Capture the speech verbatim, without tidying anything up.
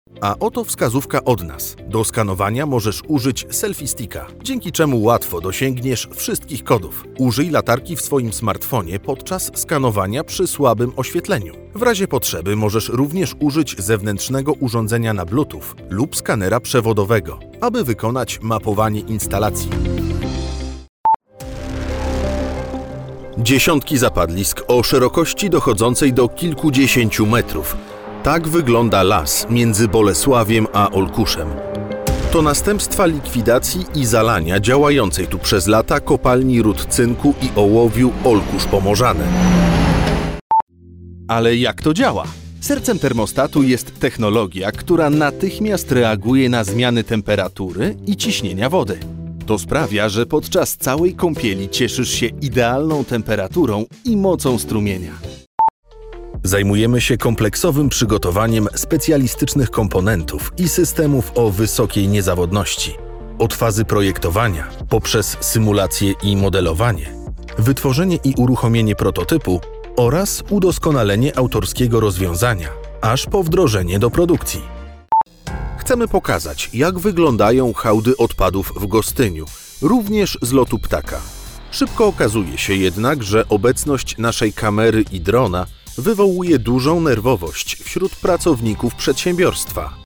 A oto wskazówka od nas. Do skanowania możesz użyć selfie sticka, dzięki czemu łatwo dosięgniesz wszystkich kodów. Użyj latarki w swoim smartfonie podczas skanowania przy słabym oświetleniu. W razie potrzeby możesz również użyć zewnętrznego urządzenia na Bluetooth lub skanera przewodowego, aby wykonać mapowanie instalacji. Dziesiątki zapadlisk o szerokości dochodzącej do kilkudziesięciu metrów. Tak wygląda las między Bolesławiem a Olkuszem. To następstwa likwidacji i zalania działającej tu przez lata kopalni ród cynku i ołowiu Olkusz Pomorzane. Ale jak to działa? Sercem termostatu jest technologia, która natychmiast reaguje na zmiany temperatury i ciśnienia wody. To sprawia, że podczas całej kąpieli cieszysz się idealną temperaturą i mocą strumienia. Zajmujemy się kompleksowym przygotowaniem specjalistycznych komponentów i systemów o wysokiej niezawodności. Od fazy projektowania, poprzez symulację i modelowanie, wytworzenie i uruchomienie prototypu oraz udoskonalenie autorskiego rozwiązania, aż po wdrożenie do produkcji. Chcemy pokazać, jak wyglądają hałdy odpadów w Gostyniu, również z lotu ptaka. Szybko okazuje się jednak, że obecność naszej kamery i drona wywołuje dużą nerwowość wśród pracowników przedsiębiorstwa.